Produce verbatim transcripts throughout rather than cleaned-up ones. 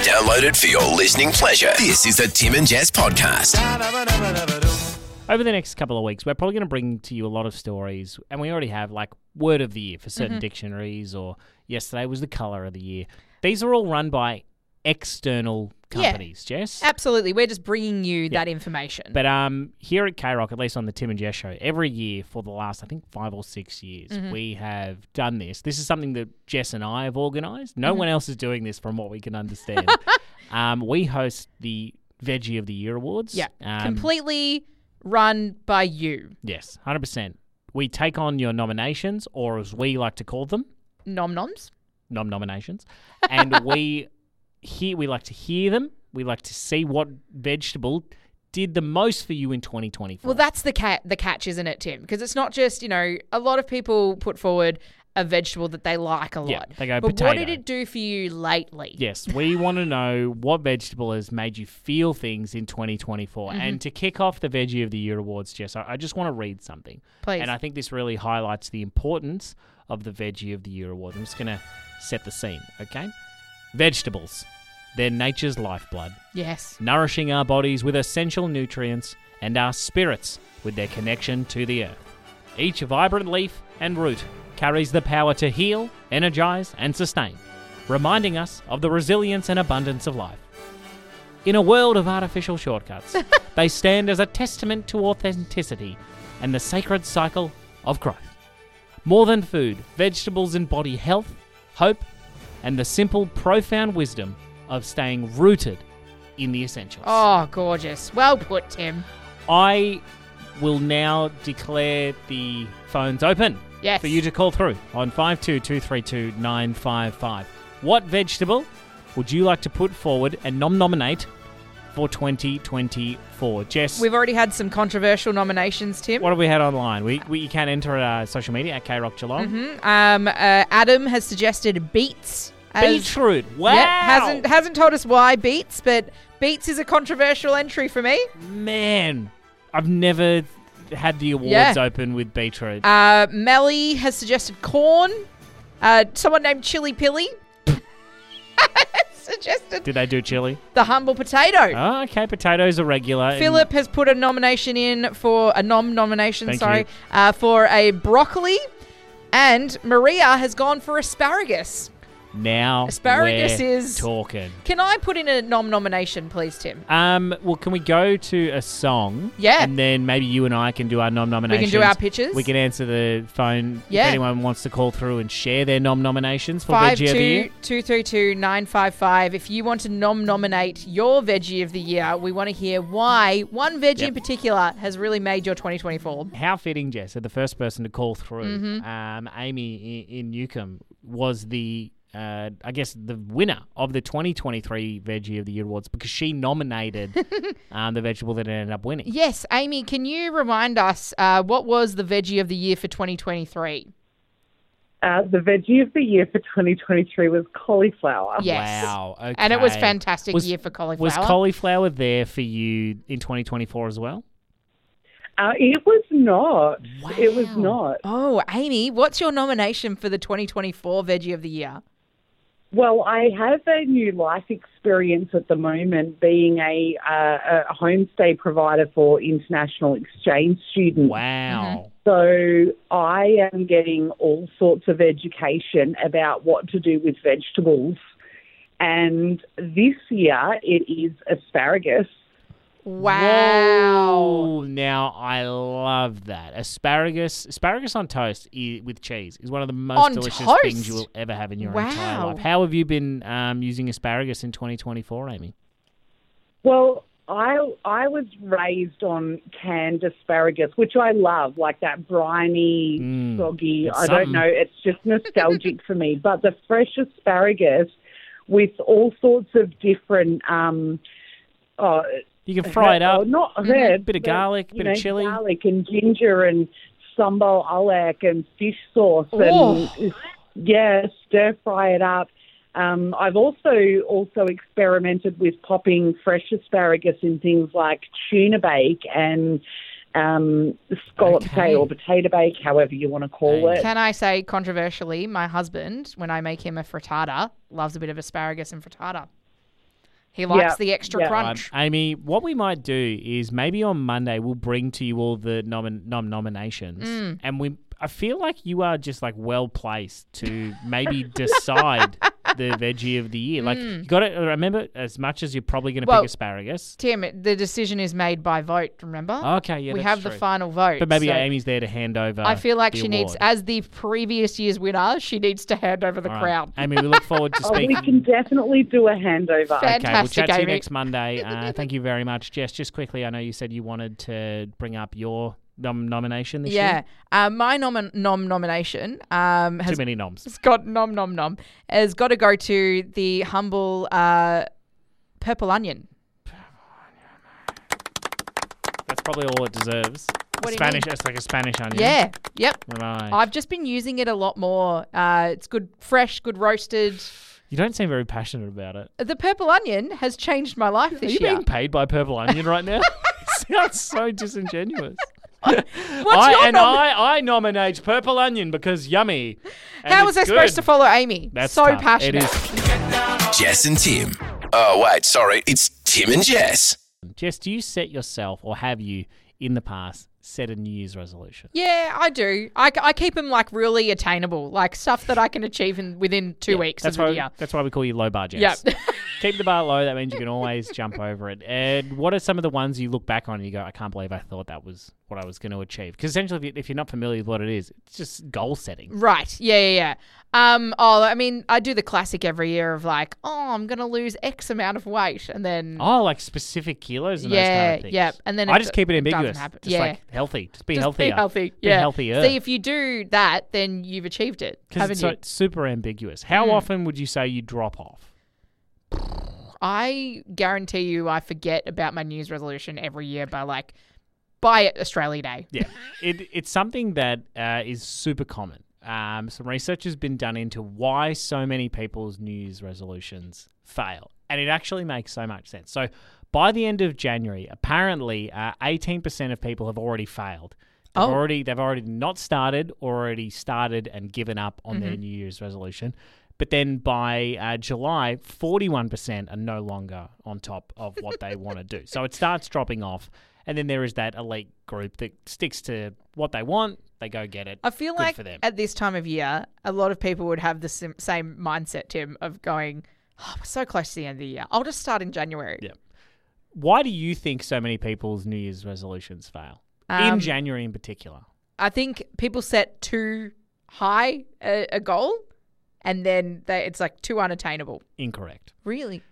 Download it for your listening pleasure. This is the Tim and Jess podcast. Over the next couple of weeks, we're probably going to bring to you a lot of stories, and we already have, like, word of the year for certain mm-hmm. dictionaries, or yesterday was the colour of the year. These are all run by external companies, yeah, Jess. Absolutely. We're just bringing you yeah. that information. But um, here at K-Rock, at least on the Tim and Jess show, every year for the last, I think, five or six years, mm-hmm. we have done this. This is something that Jess and I have organised. No mm-hmm. one else is doing this from what we can understand. um, we host the Veggie of the Year Awards. Yeah, um, completely run by you. Yes, one hundred percent. We take on your nominations, or as we like to call them, nom-noms. Nom-nominations. And we... Here, we like to hear them. We like to see what vegetable did the most for you in twenty twenty-four. Well, that's the cat, the catch, isn't it, Tim? Because it's not just, you know, a lot of people put forward a vegetable that they like a lot. Yeah, they go but potato. What did it do for you lately? Yes, we want to know what vegetable has made you feel things in twenty twenty-four. Mm-hmm. And to kick off the Veggie of the Year Awards, Jess, I, I just want to read something. Please. And I think this really highlights the importance of the Veggie of the Year Award. I'm just going to set the scene, okay? Vegetables. They're nature's lifeblood. Yes. Nourishing our bodies with essential nutrients and our spirits with their connection to the earth. Each vibrant leaf and root carries the power to heal, energize, and sustain, reminding us of the resilience and abundance of life. In a world of artificial shortcuts, they stand as a testament to authenticity and the sacred cycle of growth. More than food, vegetables embody health, hope, and the simple, profound wisdom of staying rooted in the essentials. Oh, gorgeous. Well put, Tim. I will now declare the phones open yes. for you to call through on five two two three two nine five five. What vegetable would you like to put forward and nom-nominate for twenty twenty-four? Jess? We've already had some controversial nominations, Tim. What have we had online? We, we You can enter uh, social media at K-Rock Geelong. Mm-hmm. Um, uh, Adam has suggested beets. As, Beetroot. Wow. Yep, hasn't hasn't told us why beets, but beets is a controversial entry for me. Man, I've never had the awards yeah. open with beetroot. Uh, Melly has suggested corn. Uh, someone named Chili Pilly suggested. Did they do chili? The humble potato. Oh, okay. Potatoes are regular. Philip has put a nomination in for a nom nomination. Thank sorry, you. Uh, for a broccoli, and Maria has gone for asparagus. Now asparagus we're is talking. Can I put in a nom nomination, please, Tim? Um, well, can we go to a song? Yeah. And then maybe you and I can do our nom nominations. We can do our pitches. We can answer the phone yeah. if anyone wants to call through and share their nom nominations for Five Veggie of the Year. two three two nine five five. If you want to nom nominate your Veggie of the Year, we want to hear why one veggie yep. in particular has really made your twenty twenty-four. How fitting, Jess, that the first person to call through, mm-hmm. um, Amy in, in Newcombe, was the Uh, I guess the winner of the twenty twenty-three Veggie of the Year Awards, because she nominated um, the vegetable that ended up winning. Yes, Amy, can you remind us uh, what was the Veggie of the Year for twenty twenty-three? Uh, the Veggie of the Year for twenty twenty-three was cauliflower. Yes. Wow. Okay. And it was fantastic was, year for cauliflower. Was cauliflower there for you in twenty twenty-four as well? Uh, it was not. Wow. It was not. Oh, Amy, what's your nomination for the twenty twenty-four Veggie of the Year? Well, I have a new life experience at the moment, being a, uh, a homestay provider for international exchange students. Wow. Mm-hmm. So I am getting all sorts of education about what to do with vegetables. And this year it is asparagus. Wow. Whoa. Now, I love that. Asparagus asparagus on toast i- with cheese is one of the most On delicious toast? things you will ever have in your Wow. entire life. How have you been um, using asparagus in twenty twenty-four, Amy? Well, I I was raised on canned asparagus, which I love, like that briny, Mm, soggy. it's I something. don't know. It's just nostalgic for me. But the fresh asparagus with all sorts of different... Um, oh, You can fry it up. Oh, not mm-hmm. herbs, Bit of but, garlic, you bit know, of chili. garlic and ginger and sambal alak and fish sauce Oh. and yeah, stir fry it up. Um, I've also also experimented with popping fresh asparagus in things like tuna bake and um, scallop Okay. bake or potato bake, however you want to call Okay. it. Can I say controversially, my husband, when I make him a frittata, loves a bit of asparagus and frittata. He likes Yeah, the extra yeah. Um, crunch. Amy, what we might do is maybe on Monday we'll bring to you all the nom- nom- nominations, Mm. and we. I feel like you are just like well placed to maybe decide the veggie of the year. Like you got to remember, as much as you're probably going to Mm. Well, pick asparagus. Tim, it- the decision is made by vote, remember? Okay, yeah, we that's have true. the final vote. But maybe so Amy's there to hand over. I feel like the she needs, award. as the previous year's winner, she needs to hand over the All right. crown. Amy, we look forward to Oh, we speaking. can definitely do a handover. Fan- Okay, we'll Fantastic, chat to you Amy. next Monday. Uh, thank you very much, Jess. Just quickly, I know you said you wanted to bring up your nom- nomination this Yeah. year. Uh, my nom, nom nomination um, has Too many noms. It's got nom nom nom. Has got to go to the humble uh, purple onion. That's probably all it deserves. What do you Spanish. mean? It's like a Spanish onion. Yeah. Yep. Right. I've just been using it a lot more. Uh, it's good, fresh, good roasted. You don't seem very passionate about it. The purple onion has changed my life Are this you year. being paid by Purple Onion right now? Sounds so disingenuous. What's I, your and nom- I, I nominate Purple Onion because yummy. And How was I it's supposed to good. follow Amy? That's so tough. passionate. It is. Jess and Tim. Oh, wait, sorry. It's Tim and Jess. Jess, do you set yourself, or have you in the past set a New Year's resolution? Yeah, I do. I, I keep them like really attainable, like stuff that I can achieve in within two Yeah, weeks That's of the why. year. That's why we call you low bar, Jess. Yep. Keep the bar low. That means you can always jump over it. And what are some of the ones you look back on and you go, I can't believe I thought that was what I was going to achieve? Because essentially, if, you, if you're not familiar with what it is, it's just goal setting. Right. Yeah, yeah, yeah. Um, oh, I mean, I do the classic every year of like, oh, I'm going to lose X amount of weight. And then, Oh, like specific kilos and yeah, those kind of things. yeah. And then I it just d- keep it doesn't ambiguous. happen. Just Yeah. like healthy. Just be Just healthier. be healthy. Be yeah. healthier. See, if you do that, then you've achieved it. Because Haven't it's so, you? it's super ambiguous. How Mm. often would you say you drop off? I guarantee you I forget about my New Year's resolution every year by like, by Australia Day. Yeah, it, it's something that uh, is super common. Um, some research has been done into why so many people's New Year's resolutions fail, and it actually makes so much sense. So, by the end of January, apparently, uh, eighteen percent of people have already failed. They've Oh. already they've already not started, or already started and given up on Mm-hmm. their New Year's resolution. But then by uh, July, forty-one percent are no longer on top of what they want to do. So it starts dropping off. And then there is that elite group that sticks to what they want. They go get it. I feel Good like for them. at this time of year, a lot of people would have the sim- same mindset, Tim, of going, oh, we're so close to the end of the year. I'll just start in January. Yeah. Why do you think so many people's New Year's resolutions fail? Um, in January in particular. I think people set too high a, a goal and then they, it's like too unattainable. Incorrect. Really?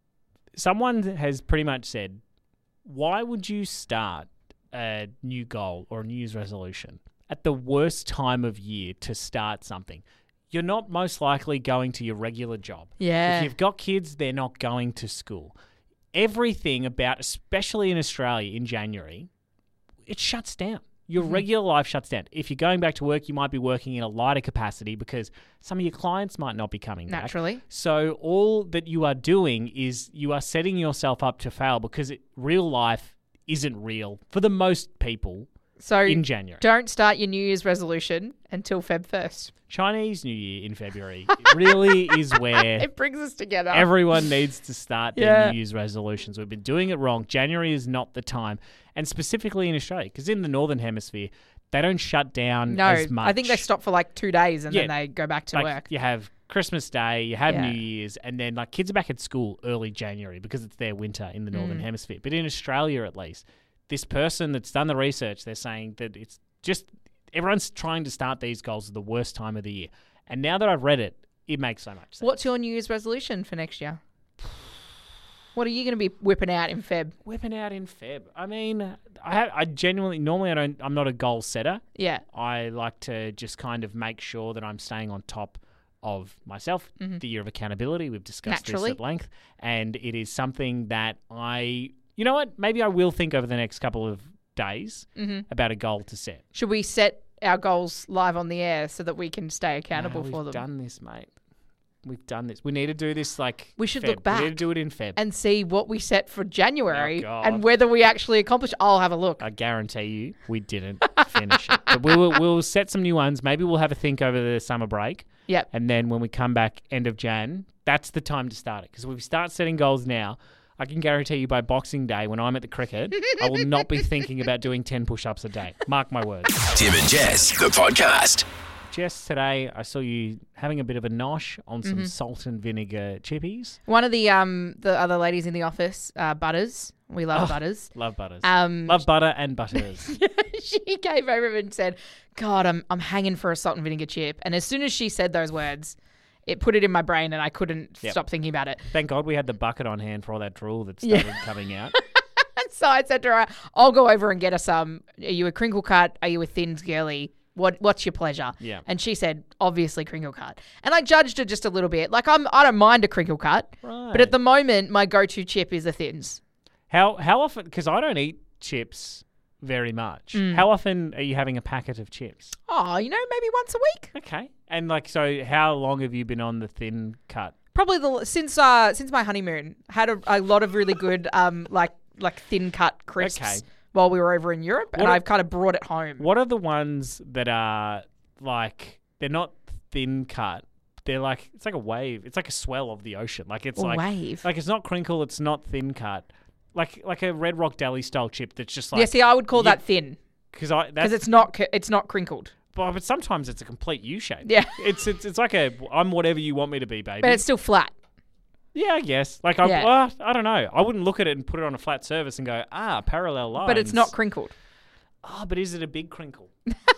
Someone has pretty much said, why would you start a new goal or a New Year's resolution at the worst time of year to start something? You're not most likely going to your regular job. Yeah. If you've got kids, they're not going to school. Everything about, especially in Australia in January, it shuts down. Your Mm-hmm. regular life shuts down. If you're going back to work, you might be working in a lighter capacity because some of your clients might not be coming back. Naturally. So all that you are doing is you are setting yourself up to fail because it, real life isn't real for the most people So in January. don't start your New Year's resolution until Feb first. Chinese New Year in February really is where It brings us together. everyone needs to start their Yeah. New Year's resolutions. We've been doing it wrong. January is not the time. And specifically in Australia, because in the Northern Hemisphere, they don't shut down no, as much. I think they stop for like two days and then Yeah. they go back to like, work. You have Christmas Day, you have Yeah. New Year's, and then like kids are back at school early January because it's their winter in the Mm. Northern Hemisphere. But in Australia, at least, this person that's done the research, they're saying that it's just everyone's trying to start these goals at the worst time of the year. And now that I've read it, it makes so much sense. What's your New Year's resolution for next year? What are you going to be whipping out in Feb? Whipping out in Feb. I mean, I have, I genuinely normally I don't. I'm not a goal setter. Yeah. I like to just kind of make sure that I'm staying on top of myself. The year of accountability, we've discussed Naturally. this at length, and it is something that I, you know what, maybe I will think over the next couple of days about a goal to set. Should we set our goals live on the air so that we can stay accountable Nah, for we've them? done this, mate. We've done this. We need to do this like We should Feb. look back We need to do it in Feb. and see what we set for January Oh, God. and whether we actually accomplish. I'll have a look. I guarantee you, we didn't finish it. But we will, we'll set some new ones. Maybe we'll have a think over the summer break. Yep. And then when we come back end of Jan, that's the time to start it. Because if we start setting goals now, I can guarantee you by Boxing Day, when I'm at the cricket, I will not be thinking about doing ten push-ups a day. Mark my words. Tim and Jess, the podcast. Jess, today I saw you having a bit of a nosh on some salt and vinegar chippies. One of the um the other ladies in the office, uh, Butters. We love Oh, Butters. Love butters. Um, Love butter and butters. she came over and said, "God, I'm I'm hanging for a salt and vinegar chip." And as soon as she said those words, it put it in my brain, and I couldn't Yep. stop thinking about it. Thank God we had the bucket on hand for all that drool that started coming out. And so I said to her, "I'll go over and get us some. Are you a crinkle cut? Are you a thins girly? What What's your pleasure?" Yeah. And she said, "Obviously crinkle cut." And I judged her just a little bit. Like I'm, I don't mind a crinkle cut, Right. but at the moment, my go-to chip is a thins. How how often? Because I don't eat chips very much. Mm. How often are you having a packet of chips? Oh, you know, maybe once a week. Okay. And like, so how long have you been on the thin cut? Probably the since uh since my honeymoon. Had a, a lot of really good um like like thin cut crisps Okay. while we were over in Europe, and What are- I've kind of brought it home. What are the ones that are like, they're not thin cut? They're like, it's like a wave. It's like a swell of the ocean. Like it's A like, wave. like it's not crinkle. It's not thin cut. Like like a Red Rock Deli style chip that's just like. yeah, see, I would call you- that thin Because I because that's it's not c- it's not crinkled, but, but sometimes it's a complete U shape. Yeah. It's it's it's like a I'm whatever you want me to be, baby. but it's still flat. Yeah, I guess. Like, I, Yeah. well, I don't know. I wouldn't look at it and put it on a flat surface and go, ah, parallel lines. But it's not crinkled. Oh, but is it a big crinkle?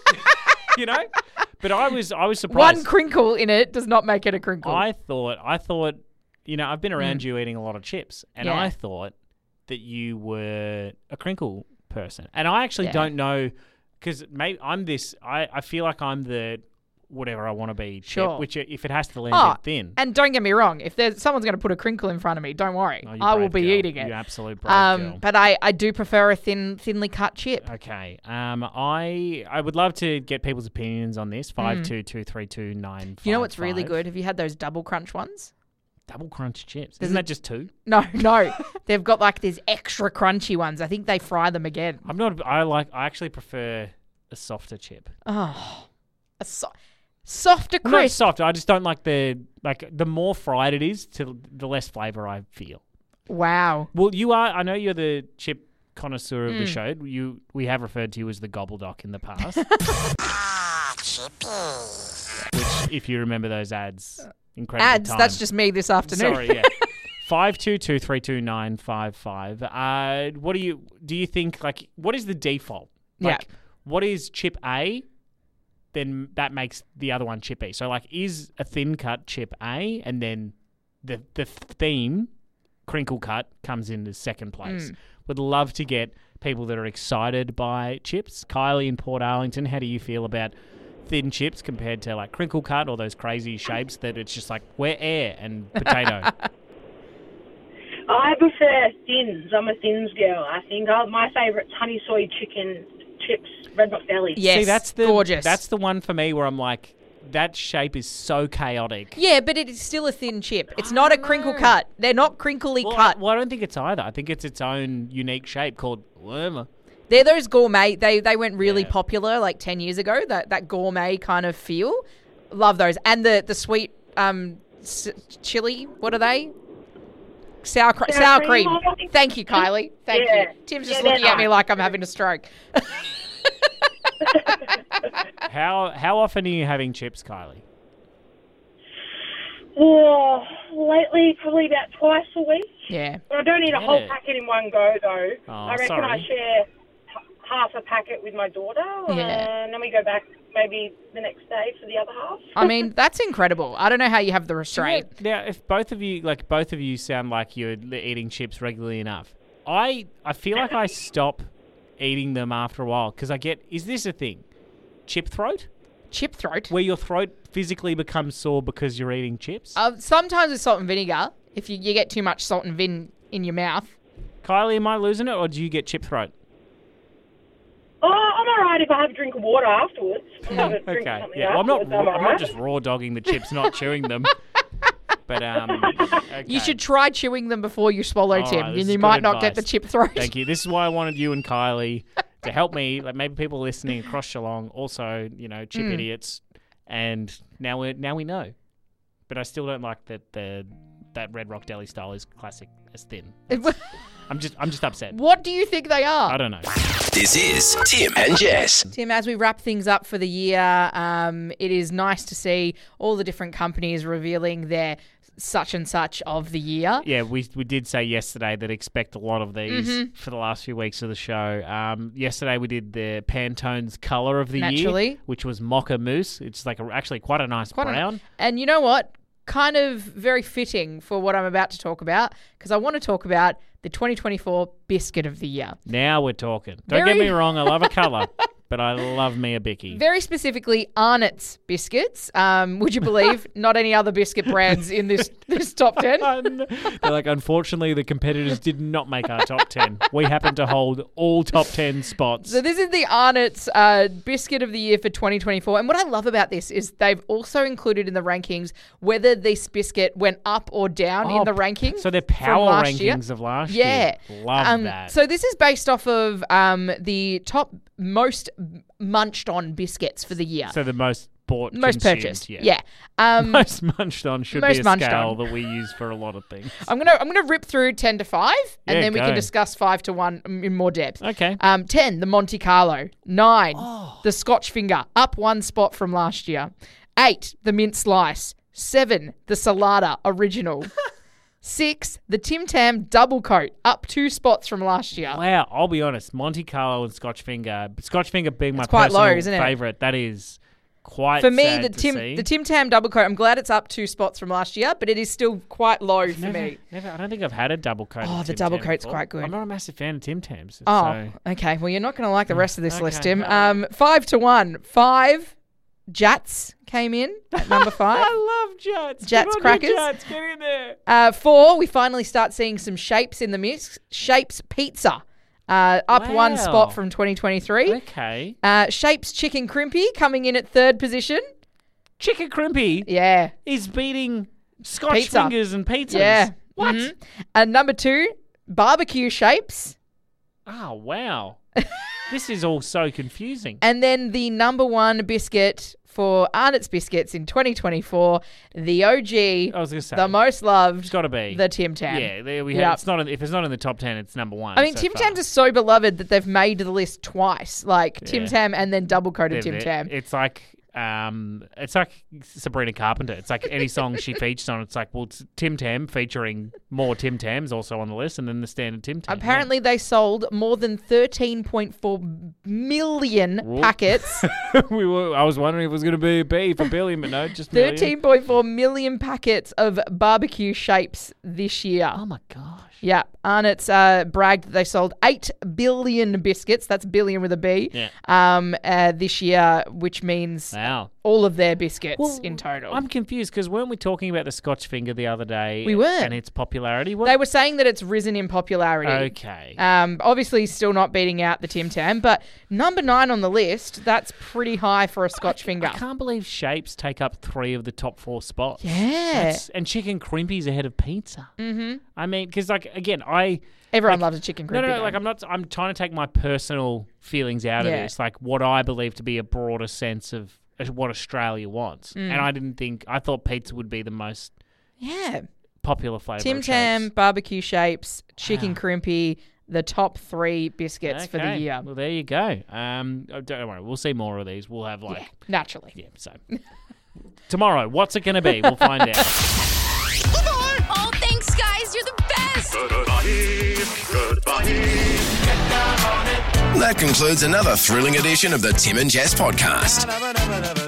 You know? But I was I was One surprised. crinkle in it does not make it a crinkle. I thought, I thought, you know, I've been around you eating a lot of chips, and Mm. Yeah. I thought that you were a crinkle person. And I actually Yeah. don't know, because maybe I'm this, I, I feel like I'm the whatever I want to be chip, Sure. which if it has to land Oh, it thin. and don't get me wrong, if there's someone's going to put a crinkle in front of me, don't worry, Oh, you I will brave be girl. eating it. You absolute brave Um, girl. but I, I do prefer a thin, thinly cut chip. Okay. Um, I I would love to get people's opinions on this. Five two two three two nine. You know what's really good? Have you had those double crunch ones? Double crunch chips. There's Isn't a- that just two? No, no. They've got like these extra crunchy ones. I think they fry them again. I'm not. I like. I actually prefer a softer chip. Oh, a so- softer Well, not crisp. soft. I just don't like the like the more fried it is, to the less flavor I feel. Wow. Well, you are. I know you're the chip connoisseur of the Mm. show. You we have referred to you as the gobbledoc in the past. Which, if you remember those ads, incredible Ads. time. That's just me this afternoon. Sorry, yeah. Five two two three two nine five five. Uh, what do you do? You think like what is the default? Yeah. Like, what is chip A? Then that makes the other one chip B. So like, is a thin cut chip A, and then the the theme crinkle cut comes into second place. Mm. Would love to get people that are excited by chips. Kylie in Port Arlington, how do you feel about thin chips compared to like crinkle cut or those crazy shapes that it's just like we're air and potato? I prefer thins. I'm a thins girl. I think oh, my favourite's honey soy chicken chips, Red Rock Deli. Yes, See, that's the gorgeous. That's the one for me where I'm like, that shape is so chaotic. Yeah, but it is still a thin chip. It's not a crinkle cut. They're not crinkly Well, cut. I, well, I don't think it's either. I think it's its own unique shape called wormer. They're those gourmet. They they went really Yeah. popular like ten years ago. That that gourmet kind of feel. Love those. And the the sweet um s- chili. What are they? Sour, cr- Sour sour cream, cream. I think. Thank you, Kylie. Thank Yeah. you. Tim's just Yeah, they're looking at me nice. like I'm having a stroke. How how often are you having chips, Kylie? Oh, lately, probably about twice a week. Yeah. But I don't eat a Get whole it. packet in one go, though. Oh, I reckon sorry. I share h- half a packet with my daughter, Yeah. and then we go back maybe the next day for the other half. I mean, that's incredible. I don't know how you have the restraint. Now, if both of you like both of you sound like you're l- eating chips regularly enough, I I feel like I stop eating them after a while because I get. Is this a thing? Chip throat, Chip throat. where your throat physically becomes sore because you're eating chips. Uh, sometimes with salt and vinegar, if you, you get too much salt and vin in your mouth. Kylie, am I losing it, or do you get chip throat? Oh, I'm all right if I have a drink of water afterwards. I have a drink of Okay, something yeah. Well, I'm not. afterwards, raw- I'm all not right. just raw dogging the chips, not chewing them. But um, okay. You should try chewing them before you swallow, All Tim, right, this and is you good might not get the advice. chip throat. Thank you. This is why I wanted you and Kylie to help me. Like maybe people listening across Geelong, also, you know, chip Mm. idiots, and now we now we know. but I still don't like that the that Red Rock Deli style is classic as thin. What I'm just I'm just upset. do you think they are? I don't know. This is Tim and Jess. Tim, as we wrap things up for the year, um, it is nice to see all the different companies revealing their such and such of the year. Yeah, we we did say yesterday that expect a lot of these Mm-hmm. for the last few weeks of the show. Um, yesterday we did the Pantone's colour of the Naturally. year, which was Mocha Mousse. It's like a, actually quite a nice Quite a- brown. And you know what? Kind of very fitting for what I'm about to talk about, because I want to talk about the twenty twenty-four Biscuit of the Year. Now we're talking. Don't Very- get me wrong, I love a colour, but I love me a Bicky. Very specifically, Arnott's biscuits. Um, would you believe not any other biscuit brands in this this top ten? They're like, unfortunately, the competitors did not make our top ten. We happen to hold all top ten spots. So this is the Arnott's uh, Biscuit of the Year for twenty twenty-four. And what I love about this is they've also included in the rankings whether this biscuit went up or down Oh, in the rankings. So they're from power last year. rankings of last Yeah. year. Love Um, that. So this is based off of um, the top most munched on biscuits for the year. So the most bought, most consumed, purchased. Yeah. Yeah. Um, Most munched on should Most be a munched scale on. that we use for a lot of things. I'm gonna I'm gonna rip through ten to five, and Yeah, then we go. can discuss five to one in more depth. Okay. Um, ten, the Monte Carlo. Nine, Oh. the Scotch Finger, up one spot from last year. Eight, the Mint Slice. Seven, the Salada Original. Six, the Tim Tam Double Coat, up two spots from last year. Wow, I'll be honest. Monte Carlo and Scotch Finger, Scotch Finger being my It's quite personal low, isn't it? favourite, that is quite For me, sad the to Tim see. the Tim Tam Double Coat, I'm glad it's up two spots from last year, but it is still quite low for Never, me. never, I don't think I've had a double coat. Oh, of the Tim double Tam coat's before. quite good. I'm not a massive fan of Tim Tams. Oh, so. okay. Well, you're not going to like the rest of this list, Okay. Tim. Um, five to one. Five, Jats came in at number five. I love Jats. Jats Come on, crackers. Jats, get in there. Uh, four, we finally start seeing some Shapes in the mix. Shapes Pizza, uh, up one Wow. spot from twenty twenty-three. Okay. Uh, Shapes Chicken Crimpy coming in at third position. Chicken Crimpy Yeah. is beating Scotch Pizza. Fingers and pizzas. Yeah. What? Mhm. And number two, Barbecue Shapes. Oh, wow. This is all so confusing. And then the number one biscuit for Arnott's Biscuits in twenty twenty-four, the O G, I was going to say. the most loved, It's got to be. the Tim Tam. Yeah, there we Yep. have. It's not in, if it's not in the top ten, it's number one. I mean, so Tim far. Tams are so beloved that they've made the list twice, like Tim Yeah. Tam and then double coated They're- Tim they're- Tam. It's like um, it's like Sabrina Carpenter. It's like any song she features on. It's like, well, it's Tim Tam featuring more Tim Tams also on the list, and then the standard Tim Tam. Apparently, they sold more than thirteen point four million Whoop. packets. Yeah. we were. I was wondering if it was going to be a B for billion, but no, just million. thirteen point four million packets of barbecue shapes this year. Oh my gosh. Yeah, Arnott's uh, bragged that they sold eight billion biscuits. That's billion with a B. Yeah. Um, uh, this year, which means Wow. all of their biscuits Well, in total. I'm confused because weren't we talking about the Scotch Finger the other day? We were. And its popularity. What? They were saying that it's risen in popularity. Okay. Um, obviously, still not beating out the Tim Tam, but number nine on the list. That's pretty high for a Scotch finger. I can't believe Shapes take up three of the top four spots. Yeah. That's- and Chicken Crimpy's ahead of pizza. Mm-hmm. I mean, because like again, I Everyone like- loves a chicken no, crimpy. no, no. though. Like I'm not. I'm trying to take my personal feelings out Yeah. of this. Like what I believe to be a broader sense of uh, what Australia wants. Mm. And I didn't think. I thought pizza would be the most yeah. popular flavour. Tim of Tam, Shapes. barbecue shapes, chicken Wow. crimpy, the top three biscuits for the Okay. year. Well, there you go. Um, oh, don't worry. We'll see more of these. We'll have like Yeah, naturally. yeah. So tomorrow, what's it going to be? We'll find out. Oh, thanks, guys. You're the best. That concludes another thrilling edition of the Tim and Jess podcast.